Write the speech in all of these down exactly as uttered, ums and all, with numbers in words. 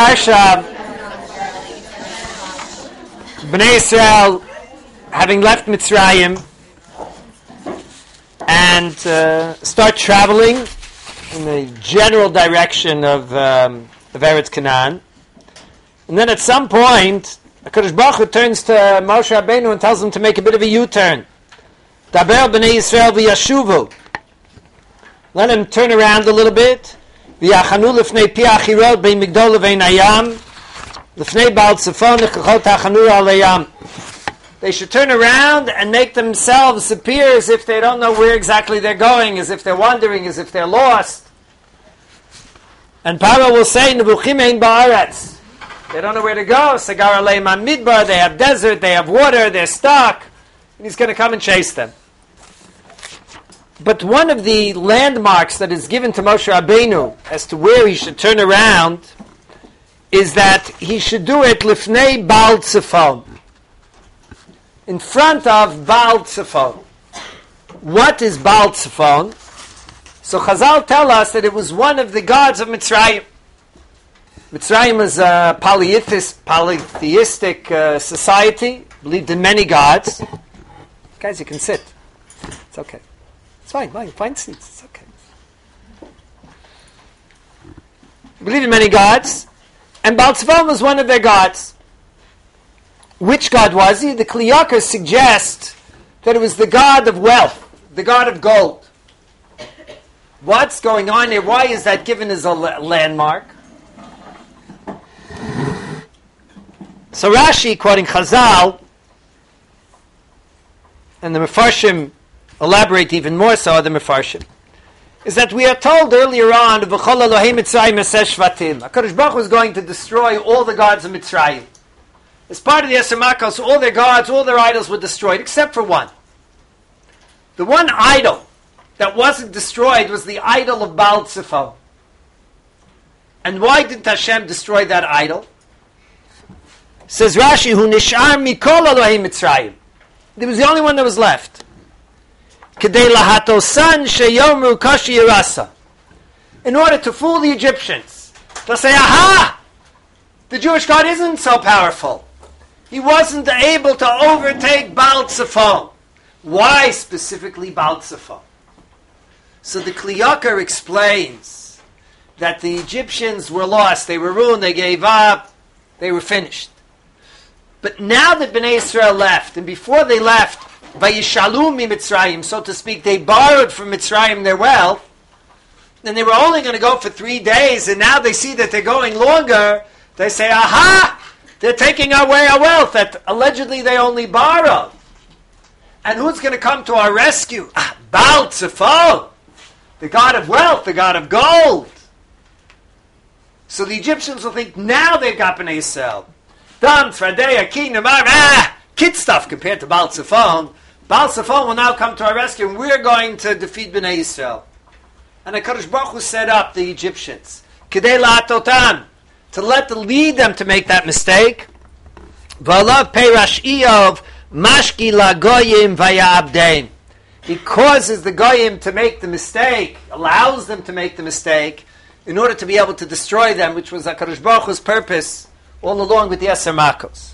Parsha, Bnei Israel, having left Mitzrayim, and uh, start traveling in the general direction of, um, of Eretz Canaan. And then at some point, HaKadosh Baruch Hu turns to Moshe Rabbeinu and tells him to make a bit of a U-turn. Daber Bnei Yisrael v'yashuvu. Let him turn around a little bit. V'yachanu lefnei pi achirot bein migdol levein hayam. Lefnei Baal Tzafon nechachot hachanu al hayam. They should turn around and make themselves appear as if they don't know where exactly they're going, as if they're wandering, as if they're lost. And Paro will say, Nebuchim ein ba'aretz. They don't know where to go. Sagar aleim midbar. They have desert, they have water, they're stuck. And he's going to come and chase them. But one of the landmarks that is given to Moshe Rabbeinu as to where he should turn around is that he should do it lifnei Baal Tzafon, in front of Baal Tzafon. What is Baal Tzafon? So Chazal tell us that it was one of the gods of Mitzrayim. Mitzrayim is a polytheist, polytheistic uh, society, believed in many gods. Guys, you can sit. It's okay. It's fine, fine, find seats, it's okay. Believed in many gods, and Baal Tzafon was one of their gods. Which god was he? The Kli Yakar suggests that it was the god of wealth, the god of gold. What's going on here? Why is that given as a la- landmark? So Rashi, quoting Chazal, and the Mefarshim elaborate even more so, the Mefarshim, is that we are told earlier on, V'chol Elohei Mitzrayim eseh shvatim. HaKadosh Baruch Hu is going to destroy all the gods of Mitzrayim. As part of the Eser Makos, all their gods, all their idols were destroyed, except for one. The one idol that wasn't destroyed was the idol of Baal Tzafon. And why didn't Hashem destroy that idol? Says Rashi, Hu nishar mikol Elohei Mitzrayim. It was the only one that was left. Kedei lahatosan sheyomru kashi yirasa. In order to fool the Egyptians. They'll say, aha! The Jewish God isn't so powerful. He wasn't able to overtake Baal Tzafon. Why specifically Baal Tzafon? So the Kli Yakar explains that the Egyptians were lost, they were ruined, they gave up, they were finished. But now that Bnei Israel left, and before they left, Vayishalu mi Mitzrayim, so to speak, they borrowed from Mitzrayim their wealth, and they were only going to go for three days, and now they see that they're going longer, they say, aha! They're taking away our wealth that allegedly they only borrowed. And who's going to come to our rescue? Ah, Baal Tzafon, the god of wealth, the god of gold. So the Egyptians will think, now they've got Bnei Israel. Dam, Tzvadeya, Kingdom, ah, kid stuff compared to Baal Tzafon. Baal Tzafon will now come to our rescue, and we're going to defeat Bnei Israel. And HaKadosh Baruch Hu set up the Egyptians. Kedei la'atotam, to let the lead them to make that mistake. V'alav peirash Iyov mashki lagoyim vayabdeim. He causes the goyim to make the mistake, allows them to make the mistake, in order to be able to destroy them, which was HaKadosh Baruch Hu's purpose all along with the Eser Makos.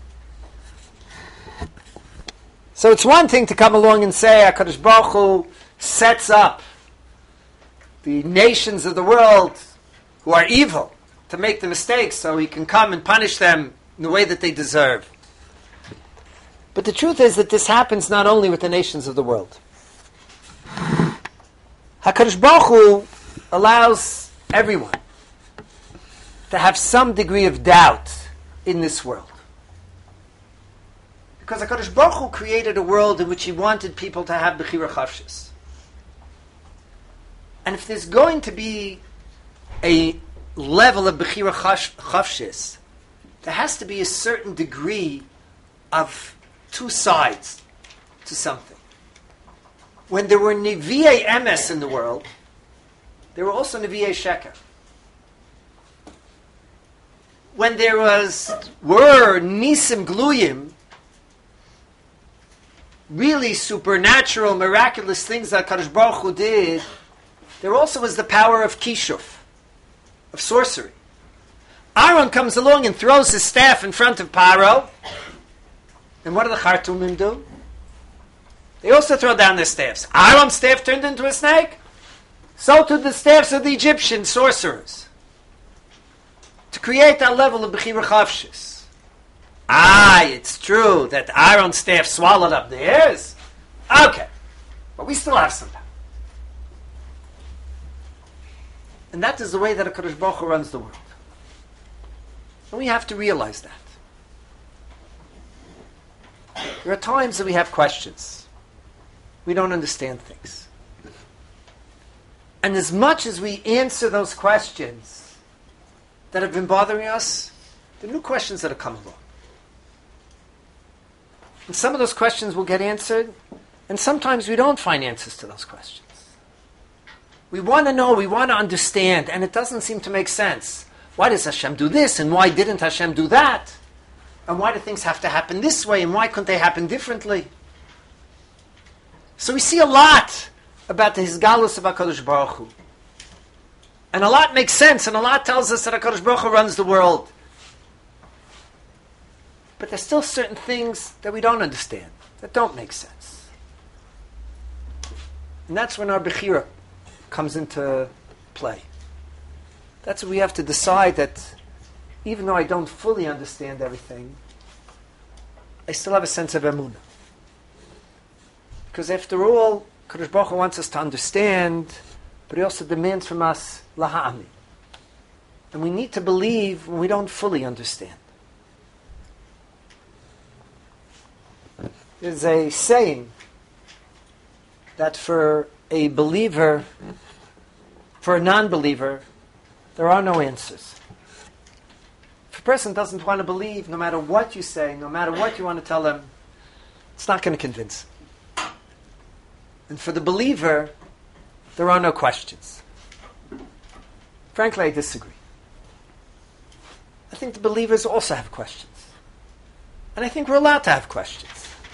So it's one thing to come along and say HaKadosh Baruch Hu sets up the nations of the world who are evil to make the mistakes so he can come and punish them in the way that they deserve. But the truth is that this happens not only with the nations of the world. HaKadosh Baruch Hu allows everyone to have some degree of doubt in this world. Because HaKadosh Baruch Hu created a world in which he wanted people to have Bechira Chavshis. And if there's going to be a level of Bechira Chavshis, there has to be a certain degree of two sides to something. When there were Nevi'ei Emes in the world, there were also Nevi'ei Sheker. When there was were Nisim Gluyim, really supernatural, miraculous things that Kadosh Baruch Hu did, there also was the power of Kishuf, of sorcery. Aaron comes along and throws his staff in front of Paro. And what do the Khartoumim do? They also throw down their staffs. Aaron's staff turned into a snake. So too the staffs of the Egyptian sorcerers. To create that level of Bechira Chavshis. Ah, it's true that Aaron's staff swallowed up theirs. Okay. But we still have some. And that is the way that HaKadosh Baruch Hu runs the world. And we have to realize that. There are times that we have questions. We don't understand things. And as much as we answer those questions that have been bothering us, there are new questions that have come along. And some of those questions will get answered, and sometimes we don't find answers to those questions. We want to know, we want to understand, and it doesn't seem to make sense. Why does Hashem do this, and why didn't Hashem do that? And why do things have to happen this way, and why couldn't they happen differently? So we see a lot about the Hisgalus of HaKadosh Baruch Hu. And a lot makes sense, and a lot tells us that HaKadosh Baruch Hu runs the world. But there's still certain things that we don't understand, that don't make sense. And that's when our Bechira comes into play. That's when we have to decide that even though I don't fully understand everything, I still have a sense of emunah. Because after all, Kadosh Baruch Hu wants us to understand, but He also demands from us laha'ami. And we need to believe when we don't fully understand. There's a saying that for a believer, for a non-believer, there are no answers. If a person doesn't want to believe, no matter what you say, no matter what you want to tell them, it's not going to convince them. And for the believer, there are no questions. Frankly, I disagree. I think the believers also have questions. And I think we're allowed to have questions.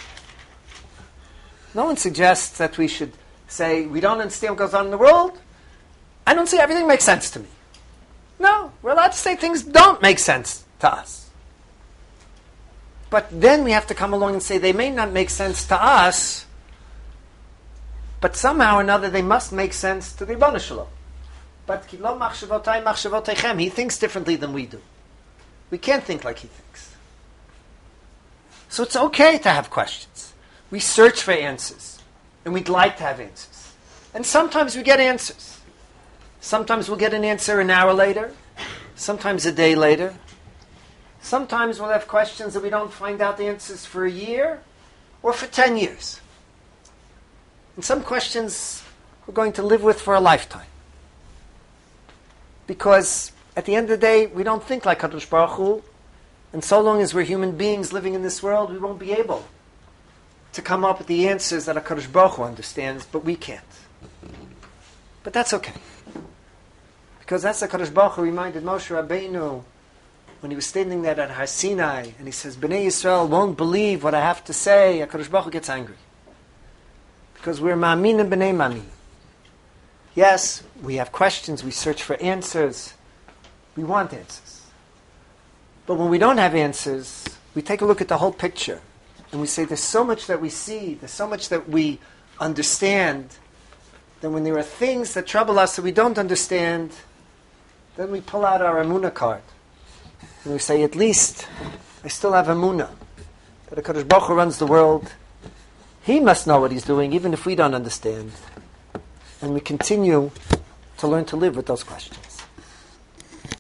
No one suggests that we should say, we don't understand what goes on in the world. I don't see everything makes sense to me. No, we're allowed to say things don't make sense to us. But then we have to come along and say they may not make sense to us, but somehow or another they must make sense to the Ribono Shel Olam. But Kilo machshavotay machshavotaychem, he thinks differently than we do. We can't think like he thinks. So it's okay to have questions. We search for answers, and we'd like to have answers. And sometimes we get answers. Sometimes we'll get an answer an hour later, sometimes a day later. Sometimes we'll have questions that we don't find out the answers for a year or for ten years. And some questions we're going to live with for a lifetime. Because at the end of the day, we don't think like Kadosh Baruch Hu, and so long as we're human beings living in this world, we won't be able to come up with the answers that HaKadosh Baruch Hu understands, but we can't. But that's okay. Because that's HaKadosh Baruch Hu reminded Moshe Rabbeinu when he was standing there at Har Sinai, and he says, Bnei Yisrael won't believe what I have to say. HaKadosh Baruch Hu gets angry. Because we're ma'amin and b'nei ma'amin. Yes, we have questions, we search for answers, we want answers. But when we don't have answers, we take a look at the whole picture, and we say there's so much that we see, there's so much that we understand, that when there are things that trouble us that we don't understand, then we pull out our Emunah card. And we say, at least, I still have Emunah. That HaKadosh Baruch Hu runs the world. He must know what He's doing, even if we don't understand. And we continue to learn to live with those questions.